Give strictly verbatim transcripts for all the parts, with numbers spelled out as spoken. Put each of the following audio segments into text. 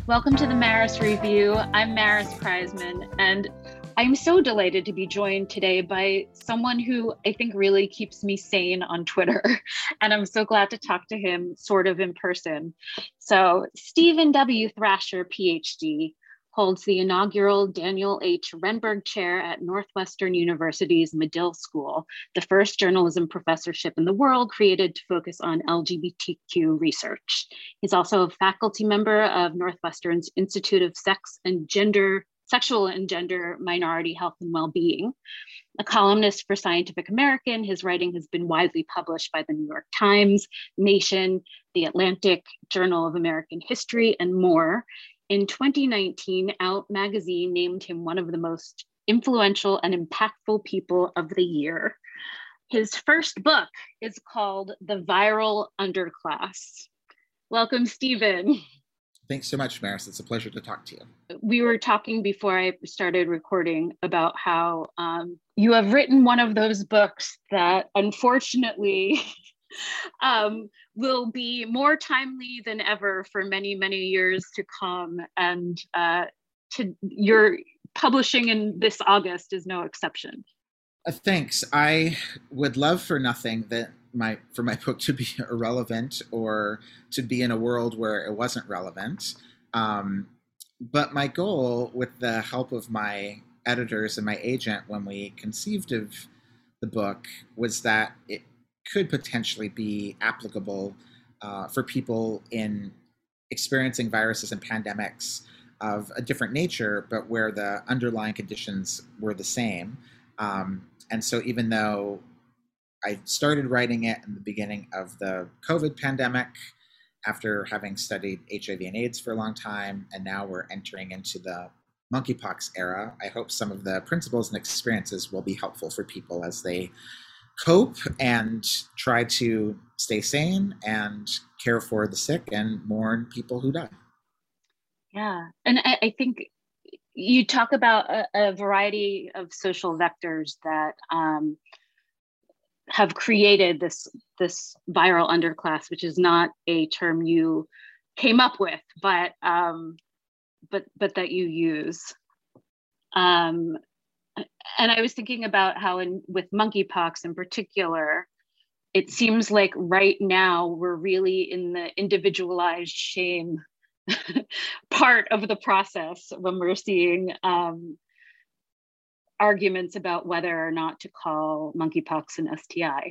Welcome to the Maris Review. I'm Maris Kreisman, and I'm so delighted to be joined today by someone who I think really keeps me sane on Twitter. And I'm so glad to talk to him sort of in person. So Stephen W. Thrasher, P H D, holds the inaugural Daniel H. Renberg Chair at Northwestern University's Medill School, the first journalism professorship in the world created to focus on L G B T Q research. He's also a faculty member of Northwestern's Institute of Sex and Gender, Sexual and Gender Minority Health and Wellbeing. A columnist for Scientific American, his writing has been widely published by the New York Times, Nation, The Atlantic, Journal of American History, and more. In twenty nineteen, Out magazine named him one of the most influential and impactful people of the year. His first book is called The Viral Underclass. Welcome, Stephen. Thanks so much, Maris. It's a pleasure to talk to you. We were talking before I started recording about how um, you have written one of those books that unfortunately um, will be more timely than ever for many, many years to come. And uh, to your publishing in this August is no exception. Uh, thanks. I would love for nothing that my for my book to be irrelevant or to be in a world where it wasn't relevant. Um, but my goal, with the help of my editors and my agent when we conceived of the book, was that it could potentially be applicable uh, for people in experiencing viruses and pandemics of a different nature, but where the underlying conditions were the same. Um, and so even though I started writing it in the beginning of the COVID pandemic, after having studied H I V and AIDS for a long time, and now we're entering into the monkeypox era, I hope some of the principles and experiences will be helpful for people as they cope and try to stay sane and care for the sick and mourn people who die. Yeah, and I, I think you talk about a, a variety of social vectors that um, have created this this viral underclass, which is not a term you came up with, but um, but but that you use. Um, and I was thinking about how, in with monkeypox in particular, it seems like right now we're really in the individualized shame part of the process when we're seeing um, arguments about whether or not to call monkeypox an S T I.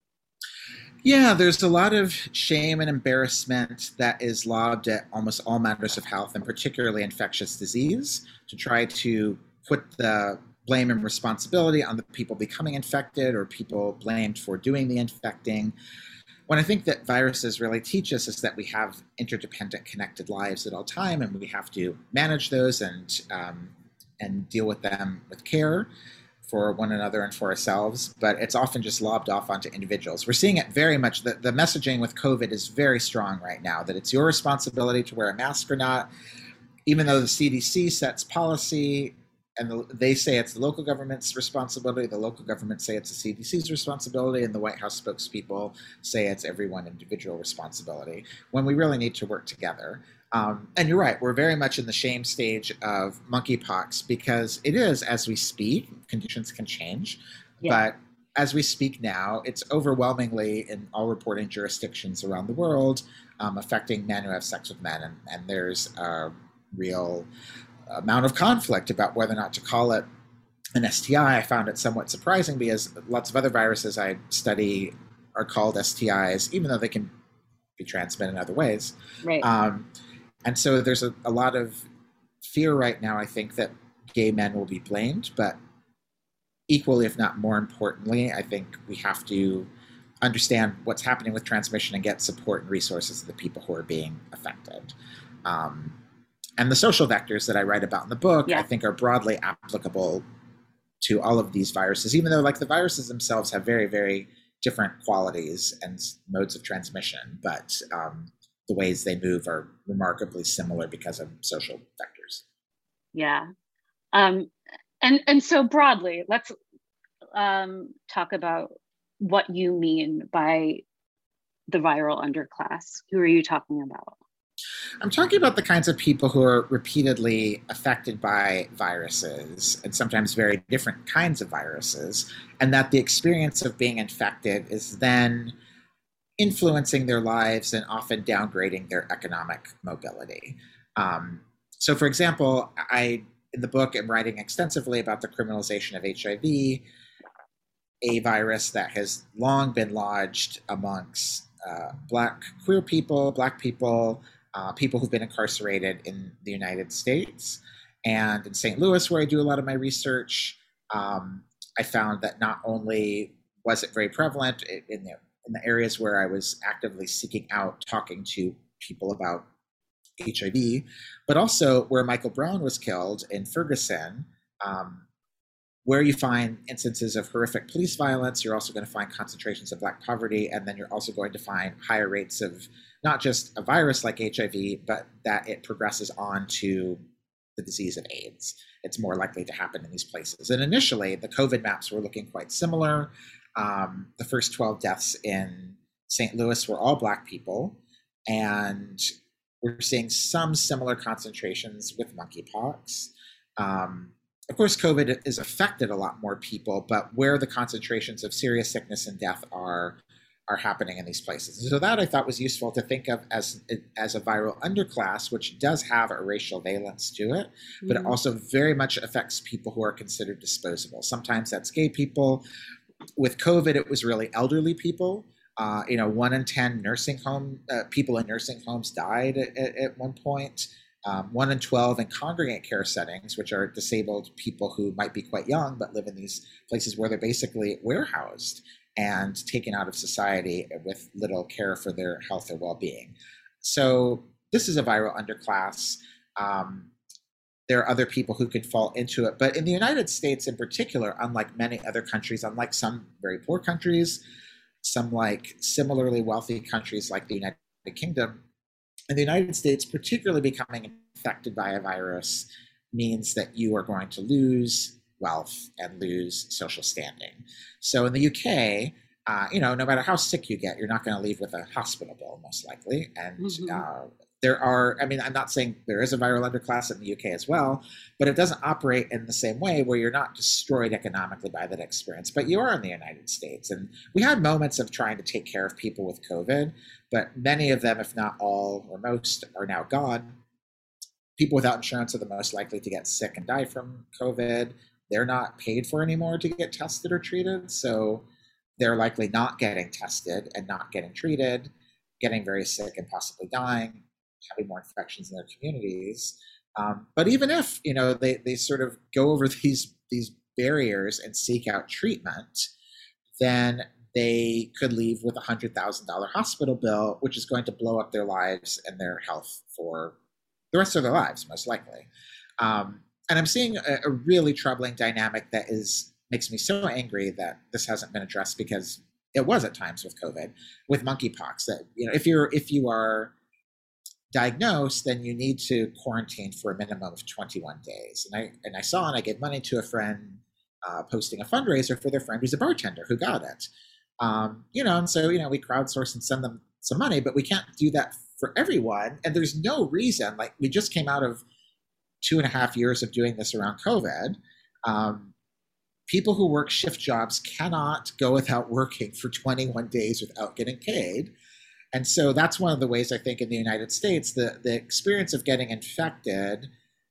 Yeah, there's a lot of shame and embarrassment that is lobbed at almost all matters of health, and particularly infectious disease, to try to put the blame and responsibility on the people becoming infected or people blamed for doing the infecting. What I think that viruses really teach us is that we have interdependent, connected lives at all time, and we have to manage those and um, and deal with them with care for one another and for ourselves. But it's often just lobbed off onto individuals. We're seeing it very much. The, the messaging with COVID is very strong right now, that it's your responsibility to wear a mask or not, even though the C D C sets policy. And the, they say it's the local government's responsibility. The local government say it's the C D C's responsibility, and the White House spokespeople say it's everyone individual responsibility, when we really need to work together. Um, and you're right, we're very much in the shame stage of monkeypox, because it is, as we speak, conditions can change, yeah. But as we speak now, it's overwhelmingly in all reporting jurisdictions around the world um, affecting men who have sex with men, and, and there's a real amount of conflict about whether or not to call it an S T I. I found it somewhat surprising because lots of other viruses I study are called S T Is, even though they can be transmitted in other ways. Right. Um, and so there's a, a lot of fear right now, I think, that gay men will be blamed, but equally, if not more importantly, I think we have to understand what's happening with transmission and get support and resources to the people who are being affected. Um, And the social vectors that I write about in the book, yeah. I think, are broadly applicable to all of these viruses, even though, like, the viruses themselves have very, very different qualities and modes of transmission, but um, the ways they move are remarkably similar because of social vectors. Yeah. Um, and, and so broadly, let's um, talk about what you mean by the viral underclass. Who are you talking about? I'm talking about the kinds of people who are repeatedly affected by viruses, and sometimes very different kinds of viruses, and that the experience of being infected is then influencing their lives and often downgrading their economic mobility. Um, so, for example, I in the book am writing extensively about the criminalization of H I V, a virus that has long been lodged amongst uh, Black queer people, Black people, uh, people who've been incarcerated in the United States. And in Saint Louis, where I do a lot of my research, um, I found that not only was it very prevalent in the, in the areas where I was actively seeking out, talking to people about H I V, but also where Michael Brown was killed in Ferguson, um, where you find instances of horrific police violence, you're also going to find concentrations of Black poverty, and then you're also going to find higher rates of not just a virus like H I V, but that it progresses on to the disease of AIDS. It's more likely to happen in these places. And initially, the COVID maps were looking quite similar. Um, the first twelve deaths in Saint Louis were all Black people, and we're seeing some similar concentrations with monkeypox. Um, Of course, COVID has affected a lot more people, but where the concentrations of serious sickness and death are are happening in these places. So that I thought was useful to think of as, as a viral underclass, which does have a racial valence to it, but mm-hmm. it also very much affects people who are considered disposable. Sometimes that's gay people. With COVID, it was really elderly people. Uh, you know, one in ten nursing home uh, people in nursing homes died at, at one point. Um, one in twelve in congregate care settings, which are disabled people who might be quite young, but live in these places where they're basically warehoused and taken out of society with little care for their health or well-being. So this is a viral underclass. Um, there are other people who could fall into it. But in the United States in particular, unlike many other countries, unlike some very poor countries, some like similarly wealthy countries like the United Kingdom, in the United States, particularly becoming infected by a virus means that you are going to lose wealth and lose social standing. So in the U K, uh, you know, no matter how sick you get, you're not going to leave with a hospital bill, most likely. And mm-hmm. uh, there are, I mean, I'm not saying there is a viral underclass in the U K as well, but it doesn't operate in the same way where you're not destroyed economically by that experience, but you are in the United States. And we had moments of trying to take care of people with COVID, but many of them, if not all or most, are now gone. People without insurance are the most likely to get sick and die from COVID. They're not paid for anymore to get tested or treated, so they're likely not getting tested and not getting treated, getting very sick and possibly dying, having more infections in their communities. Um, but even if, you know, they, they sort of go over these, these barriers and seek out treatment, then they could leave with a one hundred thousand dollars hospital bill, which is going to blow up their lives and their health for the rest of their lives, most likely. Um, and I'm seeing a, a really troubling dynamic that is makes me so angry that this hasn't been addressed, because it was at times with COVID, with monkeypox. That, you know, if you're if you are diagnosed, then you need to quarantine for a minimum of twenty-one days. And I and I saw and I gave money to a friend uh, posting a fundraiser for their friend who's a bartender who got it. Um, you know, and so, you know, we crowdsource and send them some money, but we can't do that for everyone. And there's no reason, like, we just came out of two and a half years of doing this around COVID. Um, people who work shift jobs cannot go without working for twenty-one days without getting paid. And so that's one of the ways I think in the United States, the, the experience of getting infected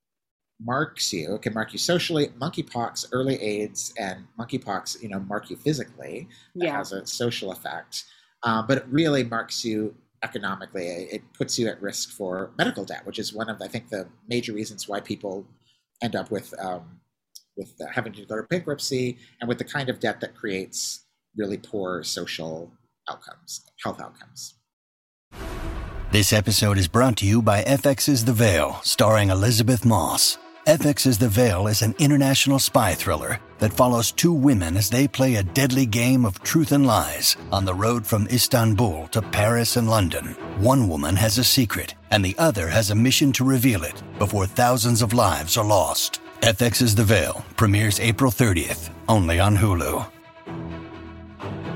marks you. It can mark you socially. Monkeypox, early AIDS, and monkeypox, you know, mark you physically. That yeah. has a social effect. Uh, but it really marks you economically. It puts you at risk for medical debt, which is one of, I think, the major reasons why people end up with um, with uh, having to go to bankruptcy, and with the kind of debt that creates really poor social outcomes, health outcomes. This episode is brought to you by F X's The Veil, starring Elizabeth Moss. F X's The Veil is an international spy thriller that follows two women as they play a deadly game of truth and lies on the road from Istanbul to Paris and London. One woman has a secret, and the other has a mission to reveal it before thousands of lives are lost. F X's The Veil premieres April thirtieth, only on Hulu.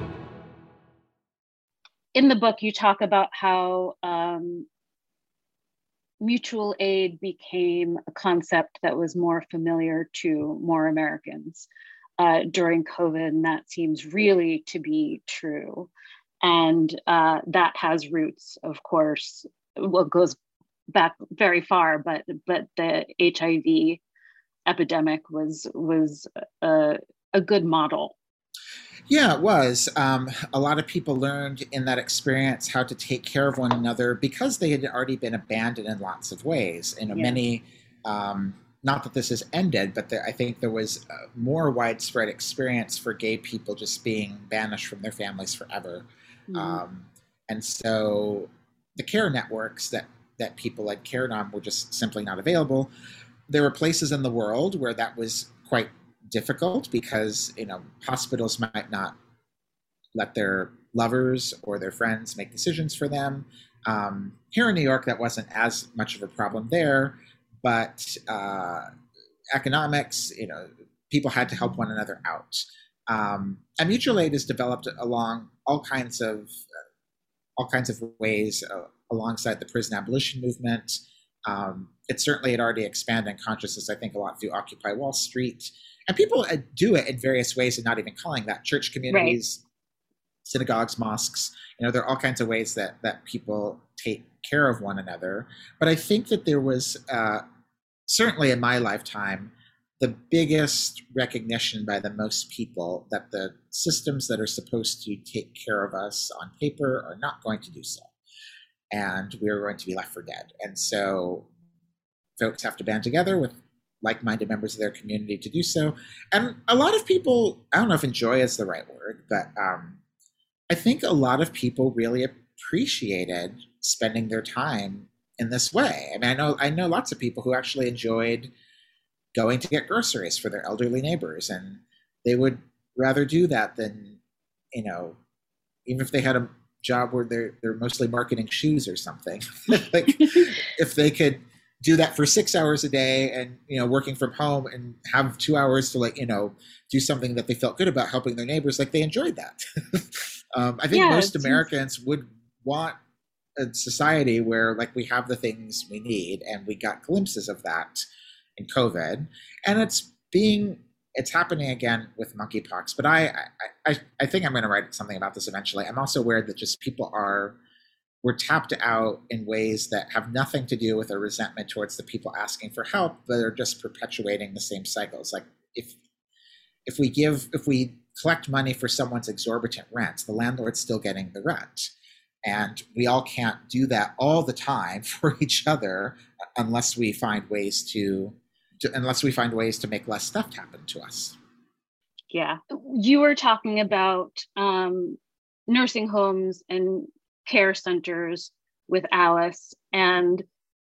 In the book, you talk about how um, mutual aid became a concept that was more familiar to more Americans uh, during COVID, and that seems really to be true. And uh, that has roots, of course, well, it goes back very far, but but the H I V epidemic was was a, a good model. Yeah, it was. Um, a lot of people learned in that experience how to take care of one another because they had already been abandoned in lots of ways. You know, Yeah. many, um, not that this has ended, but there, I think there was a more widespread experience for gay people just being banished from their families forever. Mm. Um, and so the care networks that, that people had cared on were just simply not available. There were places in the world where that was quite difficult because, you know, hospitals might not let their lovers or their friends make decisions for them. Um, here in New York, that wasn't as much of a problem there, but uh, economics, you know, people had to help one another out. Um, and mutual aid is developed along all kinds of uh, all kinds of ways uh, alongside the prison abolition movement. Um, it certainly had already expanded in consciousness, I think, a lot through Occupy Wall Street. And people do it in various ways and not even calling that. Church communities, right. Synagogues, mosques, you know, there are all kinds of ways that, that people take care of one another. But I think that there was, uh, certainly in my lifetime, the biggest recognition by the most people that the systems that are supposed to take care of us on paper are not going to do so. And we're going to be left for dead. And so folks have to band together with like-minded members of their community to do so. And a lot of people, I don't know if enjoy is the right word, but um, I think a lot of people really appreciated spending their time in this way. I mean, I know I know lots of people who actually enjoyed going to get groceries for their elderly neighbors, and they would rather do that than, you know, even if they had a job where they're they're mostly marketing shoes or something. Like if they could do that for six hours a day and, you know, working from home and have two hours to, like, you know, do something that they felt good about, helping their neighbors, like they enjoyed that. um, I think yeah, most Americans would want a society where, like, we have the things we need, and we got glimpses of that in COVID, and it's being it's happening again with monkeypox. But I I, I, I think I'm going to write something about this eventually. I'm also aware that just people are we're tapped out in ways that have nothing to do with a resentment towards the people asking for help, but are just perpetuating the same cycles. Like if if we give if we collect money for someone's exorbitant rent, the landlord's still getting the rent. And we all can't do that all the time for each other unless we find ways to, to unless we find ways to make less stuff happen to us. Yeah. You were talking about um, nursing homes and care centers with Alice, and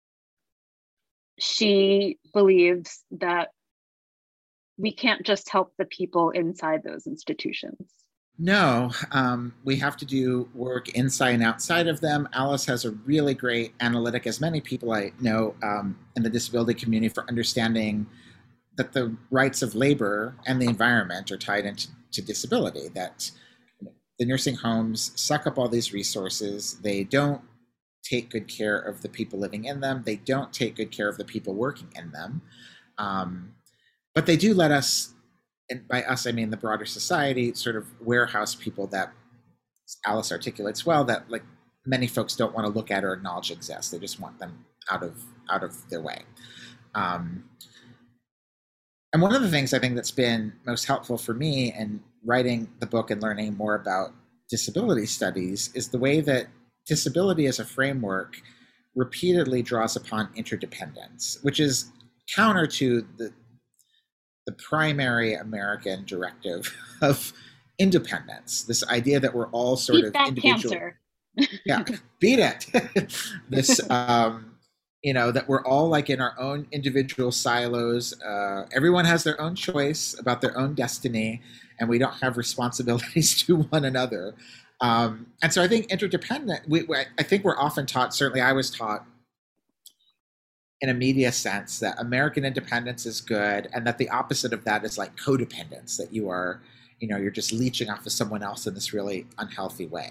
she believes that we can't just help the people inside those institutions. No, um, we have to do work inside and outside of them. Alice has a really great analytic, as many people I know um, in the disability community, for understanding that the rights of labor and the environment are tied into to disability, that the nursing homes suck up all these resources. They don't take good care of the people living in them. They don't take good care of the people working in them. Um, but they do let us, and by us, I mean the broader society, sort of warehouse people that Alice articulates well, that like many folks don't want to look at or acknowledge exist. They just want them out of out of their way. Um, and one of the things I think that's been most helpful for me in writing the book and learning more about disability studies is the way that disability as a framework repeatedly draws upon interdependence, which is counter to the the primary American directive of independence, this idea that we're all sort beat of that individual. Cancer. Yeah, beat it. This, um, you know, that we're all like in our own individual silos. Uh, everyone has their own choice about their own destiny, and we don't have responsibilities to one another. Um, and so I think interdependent, we, we, I think we're often taught, certainly I was taught, in a media sense, that American independence is good, and that the opposite of that is like codependence, that you are, you know, you're just leeching off of someone else in this really unhealthy way.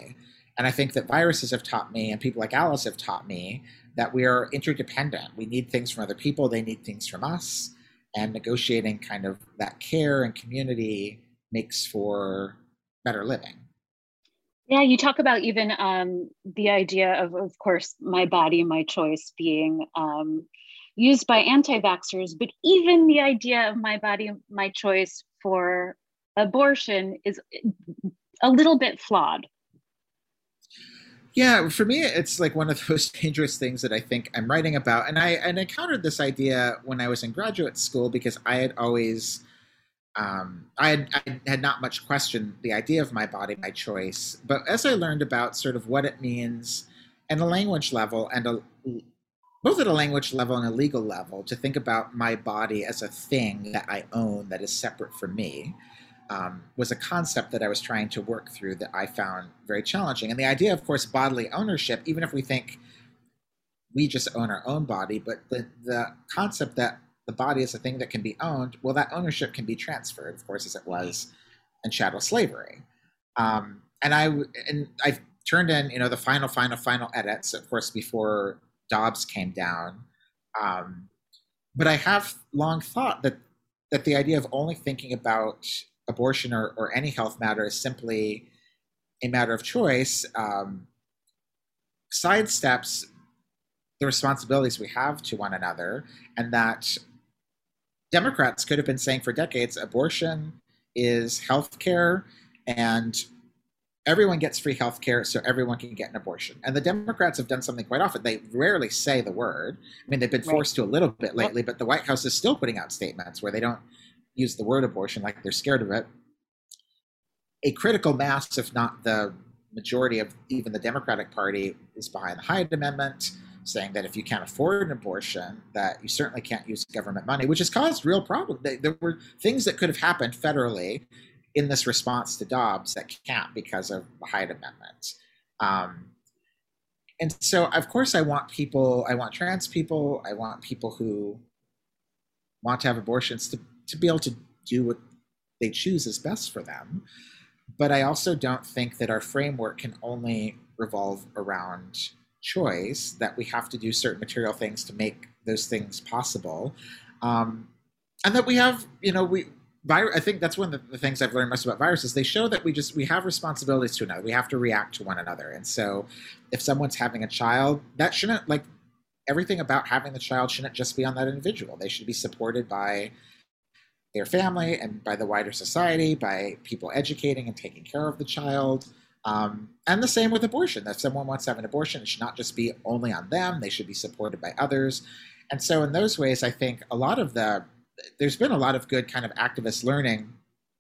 And I think that viruses have taught me, and people like Alice have taught me, that we are interdependent. We need things from other people, they need things from us. And negotiating kind of that care and community makes for better living. Yeah, you talk about even um, the idea of, of course, my body, my choice being um, used by anti-vaxxers, but even the idea of my body, my choice for abortion is a little bit flawed. Yeah, for me, it's like one of those dangerous things that I think I'm writing about. And I, and I encountered this idea when I was in graduate school because I had always, um, I, had, I had not much questioned the idea of my body, my choice. But as I learned about sort of what it means at a language level and a, both at a language level and a legal level, to think about my body as a thing that I own that is separate from me, Um, was a concept that I was trying to work through that I found very challenging. And the idea, of course, bodily ownership, even if we think we just own our own body, but the, the concept that the body is a thing that can be owned, well, that ownership can be transferred, of course, as it was in chattel slavery. Um, and I and I've turned in, you know, the final, final, final edits, of course, before Dobbs came down. Um, but I have long thought that that the idea of only thinking about abortion or, or any health matter is simply a matter of choice, um, sidesteps the responsibilities we have to one another, and that Democrats could have been saying for decades, abortion is health care and everyone gets free health care, so everyone can get an abortion. And the Democrats have done something quite often. They rarely say the word. I mean, they've been forced right. to a little bit lately, but the White House is still putting out statements where they don't use the word abortion, like they're scared of it. A critical mass, if not the majority of even the Democratic Party, is behind the Hyde Amendment, saying that if you can't afford an abortion, that you certainly can't use government money, which has caused real problems. There were things that could have happened federally in this response to Dobbs that can't because of the Hyde Amendment. Um, and so, of course, I want people, I want trans people, I want people who want to have abortions to, to be able to do what they choose is best for them. But I also don't think that our framework can only revolve around choice, that we have to do certain material things to make those things possible. Um, and that we have, you know, we, I think that's one of the things I've learned most about viruses. They show that we just, we have responsibilities to another. We have to react to one another. And so if someone's having a child, that shouldn't, like, everything about having the child shouldn't just be on that individual. They should be supported by their family and by the wider society, by people educating and taking care of the child. Um, and the same with abortion. If someone wants to have an abortion, it should not just be only on them. They should be supported by others. And so in those ways, I think a lot of the, there's been a lot of good kind of activist learning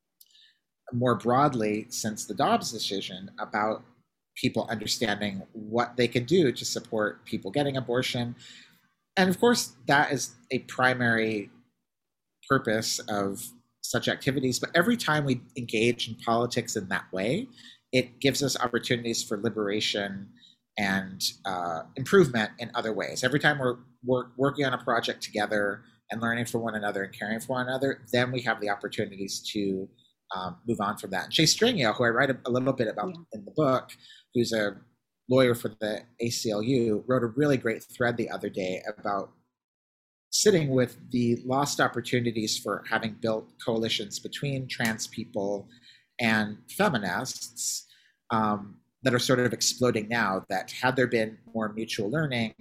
more broadly since the Dobbs decision about people understanding what they can do to support people getting abortion. And of course, that is a primary purpose of such activities. But every time we engage in politics in that way, it gives us opportunities for liberation and uh, improvement in other ways. Every time we're, we're working on a project together and learning from one another and caring for one another, then we have the opportunities to um, move on from that. And Chase Stringale, who I write a, a little bit about yeah. in the book, who's a lawyer for the A C L U, wrote a really great thread the other day about sitting with the lost opportunities for having built coalitions between trans people and feminists um, that are sort of exploding now, that had there been more mutual learning,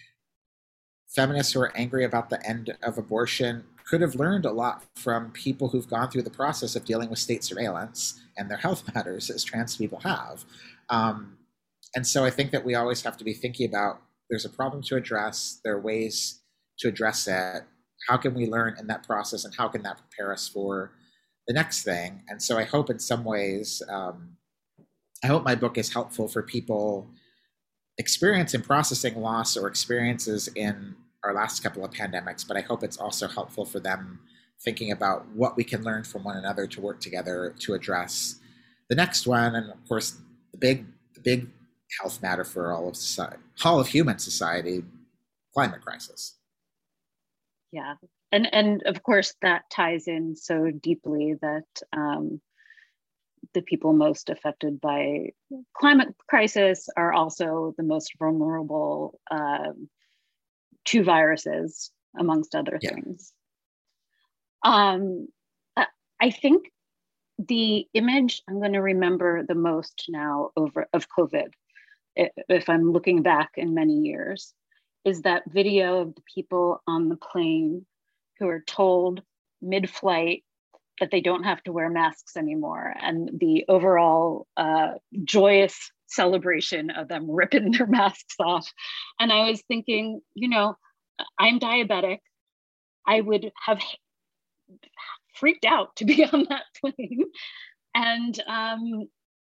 feminists who are angry about the end of abortion could have learned a lot from people who've gone through the process of dealing with state surveillance and their health matters as trans people have. Um, and so I think that we always have to be thinking about, there's a problem to address, there are ways to address it, how can we learn in that process, and how can that prepare us for the next thing? And so I hope in some ways, um, I hope my book is helpful for people experiencing processing loss or experiences in our last couple of pandemics, but I hope it's also helpful for them thinking about what we can learn from one another to work together to address the next one. And of course, the big, the big health matter for all of society, all of human society, climate crisis. Yeah, and and of course that ties in so deeply that um, the people most affected by climate crisis are also the most vulnerable uh, to viruses, amongst other yeah. things. Um, I think the image I'm going to remember the most now over of COVID, if I'm looking back in many years, is that video of the people on the plane who are told mid-flight that they don't have to wear masks anymore, and the overall uh, joyous celebration of them ripping their masks off. And I was thinking, you know, I'm diabetic. I would have freaked out to be on that plane. And um,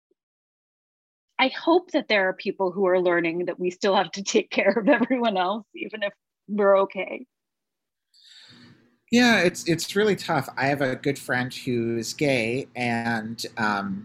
I hope that there are people who are learning that we still have to take care of everyone else, even if we're okay. Yeah, it's it's really tough. I have a good friend who's gay, and um,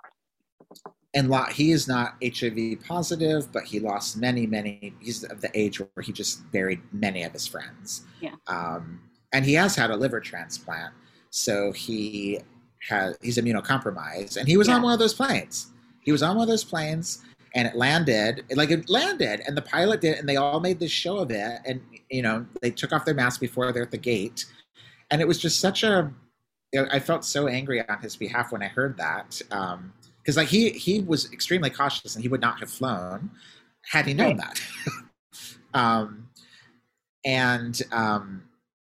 and lo- he is not H I V positive, but he lost many, many. He's of the age where he just buried many of his friends. Yeah. Um, and he has had a liver transplant, so he has he's immunocompromised, and he was yeah. on one of those planes. He was on one of those planes, and it landed. Like it landed, and the pilot did, and they all made this show of it, and you know they took off their masks before they're at the gate, and it was just such a. You know, I felt so angry on his behalf when I heard that. Um, Because like he he was extremely cautious, and he would not have flown had he known right. that. um, and um,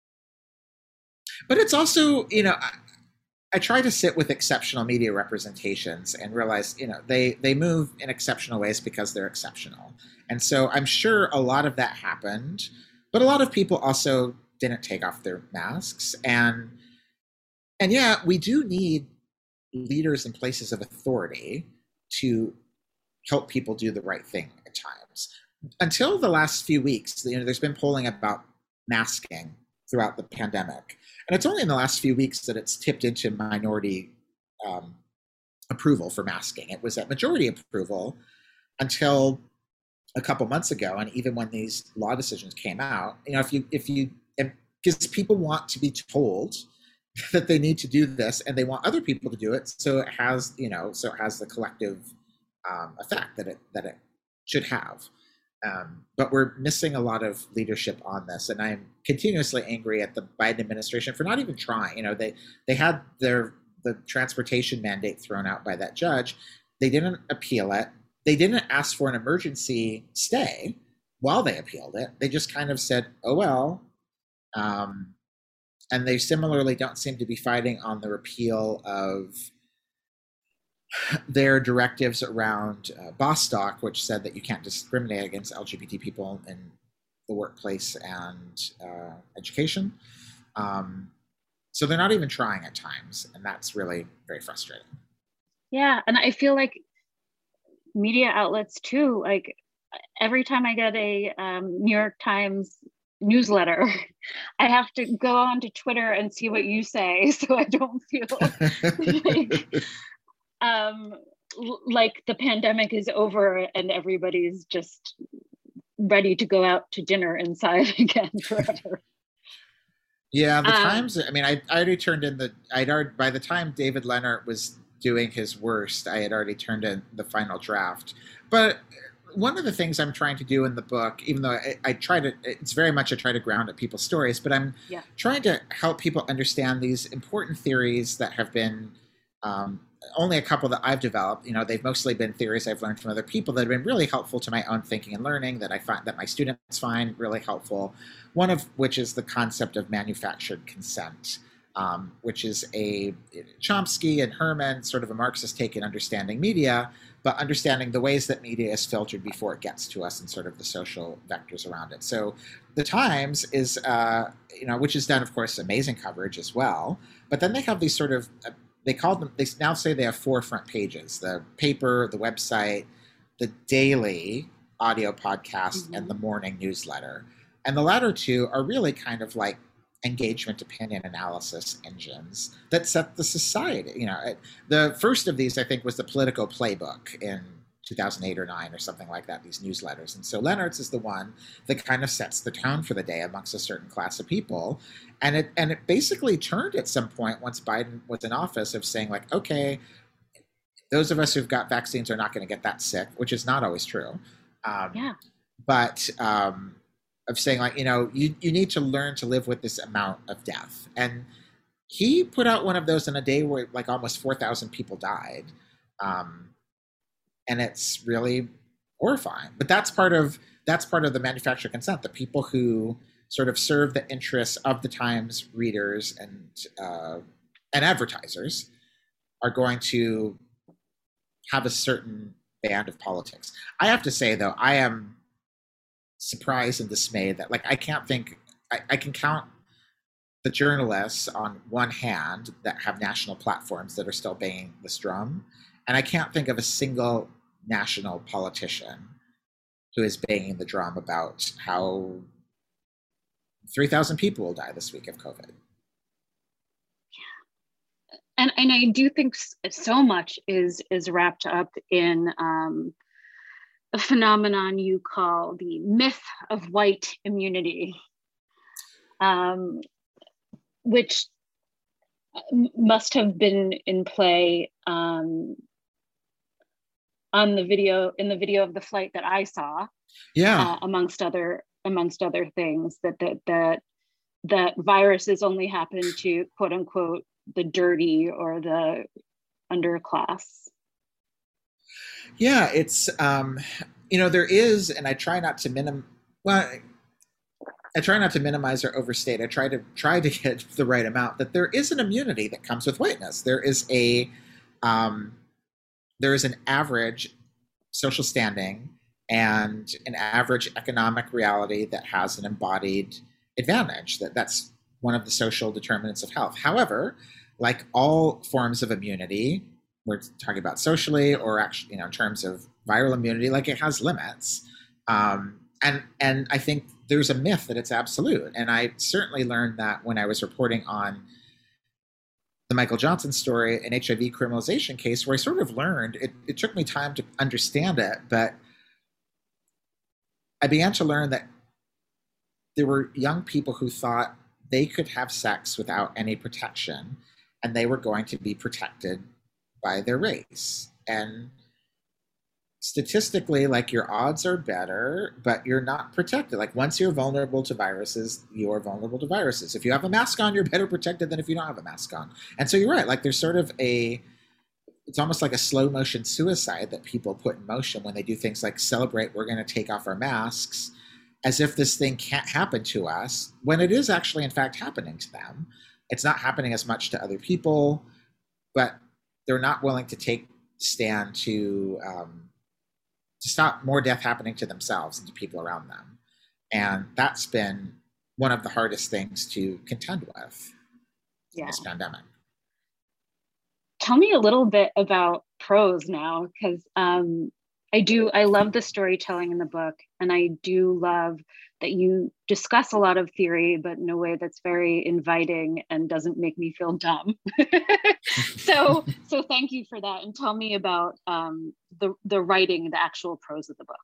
but it's also, you know, I, I try to sit with exceptional media representations and realize, you know, they they move in exceptional ways because they're exceptional. And so I'm sure a lot of that happened, but a lot of people also didn't take off their masks. And and yeah, we do need leaders in places of authority to help people do the right thing at times. Until the last few weeks, you know, there's been polling about masking throughout the pandemic. And it's only in the last few weeks that it's tipped into minority um, approval for masking. It was at majority approval until a couple months ago. And even when these law decisions came out, you know, if you, if you, because people want to be told that they need to do this, and they want other people to do it, so it has, you know, so it has the collective um, effect that it that it should have. Um, but we're missing a lot of leadership on this, and I'm continuously angry at the Biden administration for not even trying. You know, they they had their the transportation mandate thrown out by that judge. They didn't appeal it. They didn't ask for an emergency stay while they appealed it. They just kind of said, "Oh well." Um, And they similarly don't seem to be fighting on the repeal of their directives around uh, Bostock, which said that you can't discriminate against L G B T people in the workplace and uh, education. Um, so they're not even trying at times, and that's really very frustrating. Yeah, and I feel like media outlets too, like every time I get a um, New York Times newsletter, I have to go on to Twitter and see what you say, so I don't feel like, um, like the pandemic is over and everybody's just ready to go out to dinner inside again forever. Yeah, the um, Times, I mean, I, I already turned in the, I'd already, by the time David Leonard was doing his worst, I had already turned in the final draft. But one of the things I'm trying to do in the book, even though I, I try to, it's very much I try to ground at people's stories, but I'm yeah. trying to help people understand these important theories that have been um, only a couple that I've developed. You know, they've mostly been theories I've learned from other people that have been really helpful to my own thinking and learning, that I find that my students find really helpful. One of which is the concept of manufactured consent, um, which is a Chomsky and Herman sort of a Marxist take in understanding media, but understanding the ways that media is filtered before it gets to us and sort of the social vectors around it. So the Times is, uh, you know, which has done, of course, amazing coverage as well. But then they have these sort of, uh, they call them, they now say they have four front pages: the paper, the website, the daily audio podcast, mm-hmm. and the morning newsletter. And the latter two are really kind of like engagement opinion analysis engines that set the society. You know, the first of these, I think, was the Politico Playbook in two thousand eight or nine or something like that, these newsletters. And so Leonard's is the one that kind of sets the tone for the day amongst a certain class of people. And it and it basically turned at some point, once Biden was in office, of saying like, okay, those of us who've got vaccines are not going to get that sick, which is not always true. Um, Yeah. But um, of saying like, you know, you, you need to learn to live with this amount of death. And he put out one of those in a day where like almost four thousand people died. Um, and it's really horrifying. But that's part of that's part of the manufactured consent. The people who sort of serve the interests of the Times readers and uh, and advertisers are going to have a certain band of politics. I have to say, though, I am surprised and dismayed that, like, I can't think, I, I can count the journalists on one hand that have national platforms that are still banging this drum, and I can't think of a single national politician who is banging the drum about how three thousand people will die this week of COVID. And and I do think so much is is wrapped up in um, a phenomenon you call the myth of white immunity, um, which must have been in play um, on the video in the video of the flight that I saw. Yeah, uh, amongst other amongst other things, that that that that viruses only happen to quote unquote the dirty or the underclass. Yeah, it's, um, you know, there is, and I try not to minim, well, I try not to minimize or overstate. I try to try to get the right amount, that there is an immunity that comes with whiteness. There is a, um, there is an average social standing and an average economic reality that has an embodied advantage. That that's one of the social determinants of health. However, like all forms of immunity, we're talking about socially or actually, you know, in terms of viral immunity, like it has limits. Um, and and I think there's a myth that it's absolute. And I certainly learned that when I was reporting on the Michael Johnson story, an H I V criminalization case, where I sort of learned, it, it took me time to understand it, but I began to learn that there were young people who thought they could have sex without any protection, and they were going to be protected by their race. And statistically, like, your odds are better, but you're not protected. Like, once you're vulnerable to viruses, you're vulnerable to viruses. If you have a mask on, you're better protected than if you don't have a mask on. And so you're right, like, there's sort of a, it's almost like a slow motion suicide that people put in motion when they do things like celebrate, we're going to take off our masks, as if this thing can't happen to us, when it is actually, in fact, happening to them. It's not happening as much to other people, but they're not willing to take stand to um, to stop more death happening to themselves and to people around them. And that's been one of the hardest things to contend with in Yeah. this pandemic. Tell me a little bit about prose now, because um, I do, I love the storytelling in the book, and I do love that you discuss a lot of theory, but in a way that's very inviting and doesn't make me feel dumb. so, so thank you for that. And tell me about um, the, the writing, the actual prose of the book.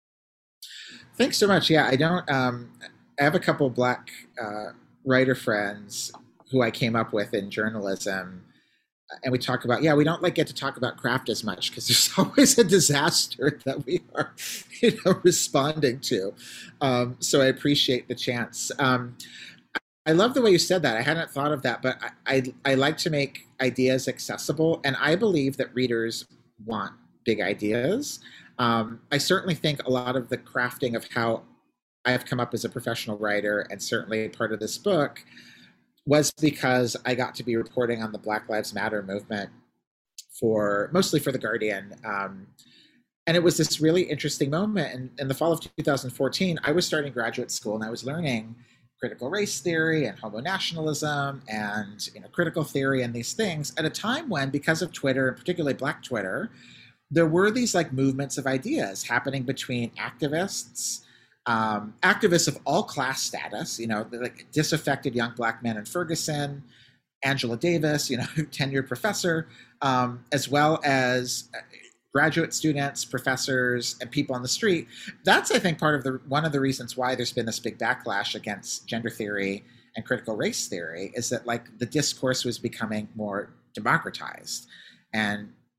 Thanks so much. Yeah, I don't, um, I have a couple of Black uh, writer friends who I came up with in journalism. And we talk about, yeah, we don't like get to talk about craft as much because there's always a disaster that we are, you know, responding to. Um, so I appreciate the chance. Um, I love the way you said that. I hadn't thought of that, but I, I, I like to make ideas accessible. And I believe that readers want big ideas. Um, I certainly think a lot of the crafting of how I've come up as a professional writer, and certainly part of this book, was because I got to be reporting on the Black Lives Matter movement for mostly for The Guardian. Um, and it was this really interesting moment. And in the fall of two thousand fourteen, I was starting graduate school, and I was learning critical race theory and homo nationalism and, you know, critical theory and these things at a time when, because of Twitter, and particularly Black Twitter, there were these like movements of ideas happening between activists, Um, activists of all class status, you know, like disaffected young Black men in Ferguson, Angela Davis, you know, tenured professor, um, as well as graduate students, professors, and people on the street. That's, I think, part of the one of the reasons why there's been this big backlash against gender theory and critical race theory, is that like the discourse was becoming more democratized, and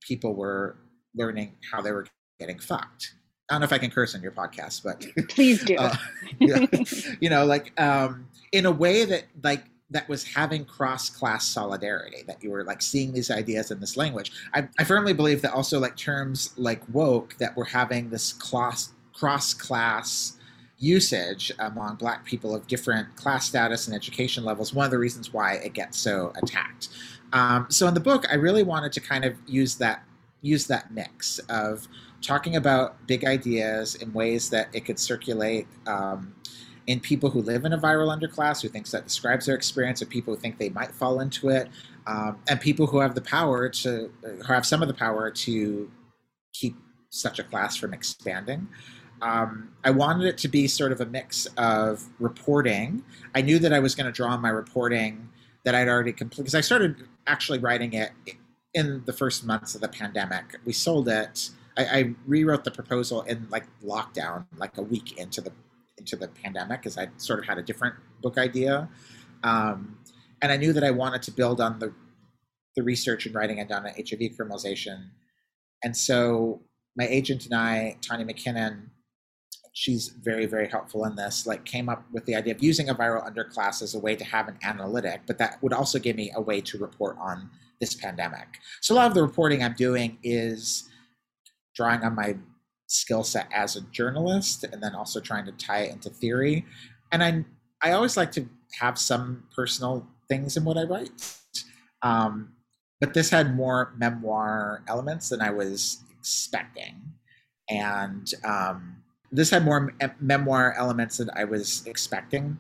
people were learning how they were getting fucked. I don't know if I can curse on your podcast, but please do. uh, yeah, you know, like um, in a way that like that was having cross-class solidarity, that you were like seeing these ideas in this language. I, I firmly believe that also like terms like woke, that were having this class, cross-class usage among Black people of different class status and education levels, one of the reasons why it gets so attacked. Um, so in the book, I really wanted to kind of use that use that mix of talking about big ideas in ways that it could circulate um, in people who live in a viral underclass, who thinks that describes their experience, or people who think they might fall into it, um, and people who have the power to, who have some of the power to keep such a class from expanding. Um, I wanted it to be sort of a mix of reporting. I knew that I was going to draw on my reporting that I'd already completed, because I started actually writing it in the first months of the pandemic. We sold it. I, I rewrote the proposal in like lockdown, like a week into the into the pandemic, because I sort of had a different book idea, um, and I knew that I wanted to build on the the research and writing I'd done on H I V criminalization. And so my agent and I, Tanya McKinnon, she's very, very helpful in this, like came up with the idea of using a viral underclass as a way to have an analytic, but that would also give me a way to report on this pandemic. So a lot of the reporting I'm doing is drawing on my skill set as a journalist, and then also trying to tie it into theory. And I I always like to have some personal things in what I write. Um, but this had more memoir elements than I was expecting. And um, this had more me- memoir elements than I was expecting.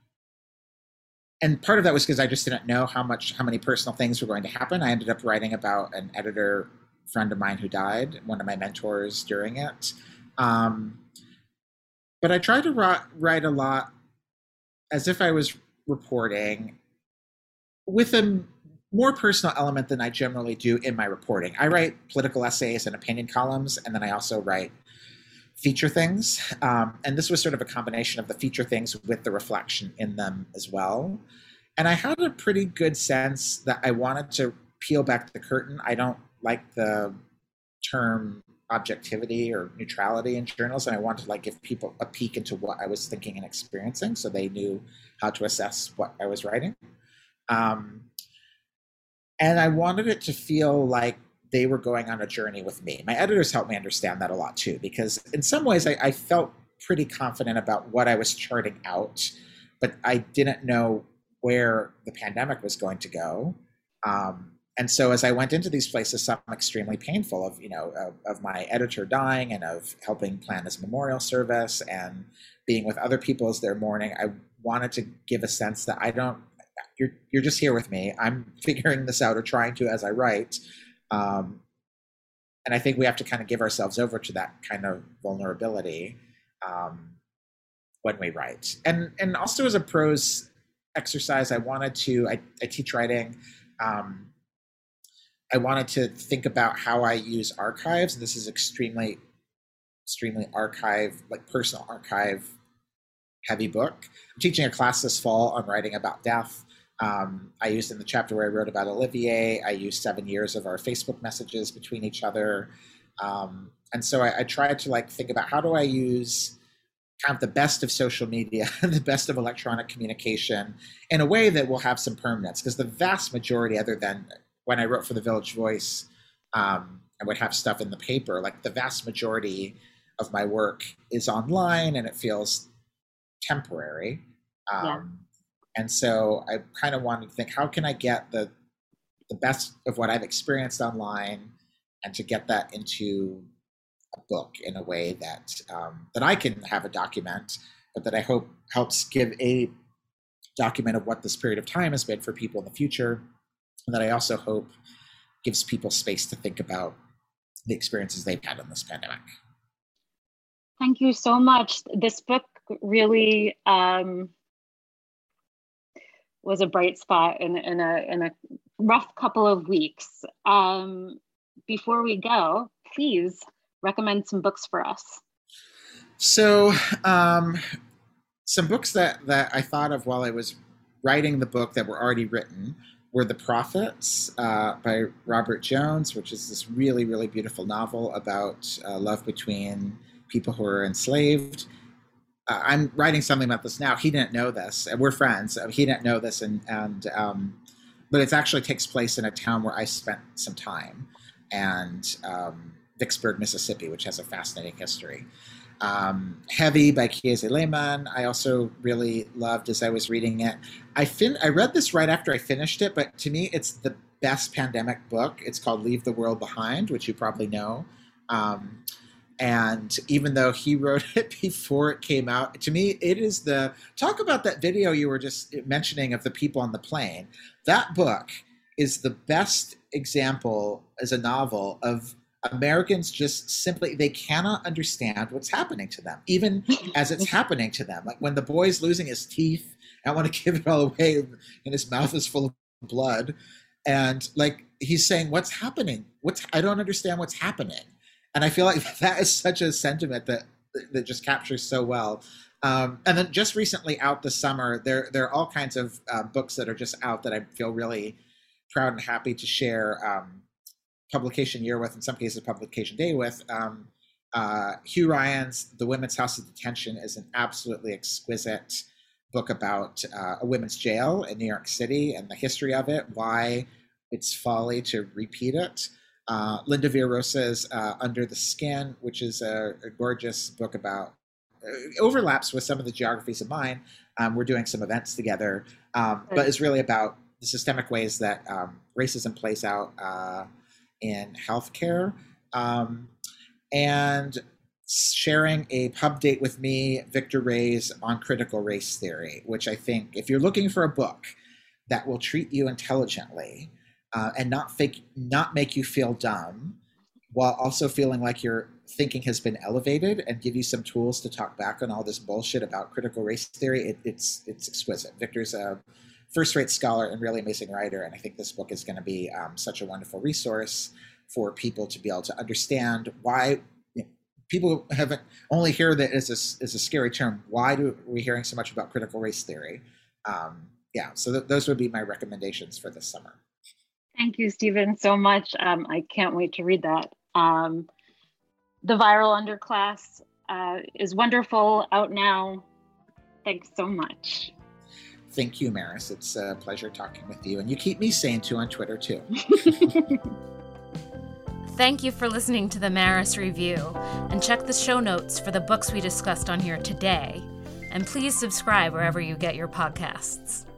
And part of that was because I just didn't know how much, how many personal things were going to happen. I ended up writing about an editor friend of mine who died, one of my mentors during it. Um, but I tried to ri- write a lot as if I was reporting, with a more personal element than I generally do in my reporting. I write political essays and opinion columns, and then I also write feature things. Um, and this was sort of a combination of the feature things with the reflection in them as well. And I had a pretty good sense that I wanted to peel back the curtain. I don't like the term objectivity or neutrality in journals, and I wanted to like give people a peek into what I was thinking and experiencing, so they knew how to assess what I was writing. Um, and I wanted it to feel like they were going on a journey with me. My editors helped me understand that a lot too, because in some ways I, I felt pretty confident about what I was charting out, but I didn't know where the pandemic was going to go. Um, and so as I went into these places, some extremely painful, of, you know, of, of my editor dying, and of helping plan his memorial service, and being with other people as they're mourning, I wanted to give a sense that I don't, you're, you're just here with me. I'm figuring this out, or trying to, as I write. Um, and I think we have to kind of give ourselves over to that kind of vulnerability um, when we write. And and also as a prose exercise, I wanted to, I, I teach writing. Um, I wanted to think about how I use archives. And this is extremely, extremely archive, like personal archive heavy book. I'm teaching a class this fall on writing about death. Um, I used in the chapter where I wrote about Olivier, I used seven years of our Facebook messages between each other. Um, and so I, I tried to like think about, how do I use kind of the best of social media, the best of electronic communication in a way that will have some permanence? Because the vast majority, other than when I wrote for the Village Voice, um, I would have stuff in the paper, like the vast majority of my work is online, and it feels temporary. Um, yeah. And so I kind of wanted to think, how can I get the the best of what I've experienced online, and to get that into a book in a way that um, that I can have a document, but that I hope helps give a document of what this period of time has been for people in the future, and that I also hope gives people space to think about the experiences they've had in this pandemic. Thank you so much. This book really um, was a bright spot in, in, a, in a rough couple of weeks. Um, before we go, please recommend some books for us. So um, some books that, that I thought of while I was writing the book that were already written. We're the Prophets uh, by Robert Jones, which is this really, really beautiful novel about uh, love between people who are enslaved. Uh, I'm writing something about this now. He didn't know this. And we're friends. He didn't know this. And, and um, but it actually takes place in a town where I spent some time, and um, Vicksburg, Mississippi, which has a fascinating history. Um, Heavy by Kiese Lehman, I also really loved as I was reading it. I fin- I read this right after I finished it, but to me, it's the best pandemic book. It's called Leave the World Behind, which you probably know. Um, and even though he wrote it before it came out, to me, it is the, talk about that video you were just mentioning of the people on the plane. That book is the best example as a novel of Americans just simply, they cannot understand what's happening to them, even as it's happening to them. Like when the boy's losing his teeth, I want to give it all away, and his mouth is full of blood. And like, he's saying, what's happening? What's, I don't understand what's happening. And I feel like that is such a sentiment that, that just captures so well. Um, and then just recently out this summer, there, there are all kinds of uh, books that are just out that I feel really proud and happy to share um, publication year with, in some cases publication day with. Um, uh, Hugh Ryan's The Women's House of Detention is an absolutely exquisite book about uh, a women's jail in New York City and the history of it, why it's folly to repeat it. Uh, Linda Villarosa's uh, Under the Skin, which is a, a gorgeous book about, uh, overlaps with some of the geographies of mine. Um, we're doing some events together, um, but it's really about the systemic ways that um, racism plays out uh, in healthcare, um, and sharing a pub date with me, Victor Ray's On Critical Race Theory, which I think if you're looking for a book that will treat you intelligently uh, and not fake, not make you feel dumb, while also feeling like your thinking has been elevated and give you some tools to talk back on all this bullshit about critical race theory, it, it's it's exquisite. Victor's a first-rate scholar and really amazing writer, and I think this book is going to be um, such a wonderful resource for people to be able to understand why, you know, people haven't only hear that as a, as a scary term. Why do we hearing so much about critical race theory? Um, yeah, so th- those would be my recommendations for this summer. Thank you, Stephen, so much. Um, I can't wait to read that. Um, The Viral Underclass uh, is wonderful, out now. Thanks so much. Thank you, Maris. It's a pleasure talking with you. And you keep me sane, too, on Twitter, too. Thank you for listening to the Maris Review. And check the show notes for the books we discussed on here today. And please subscribe wherever you get your podcasts.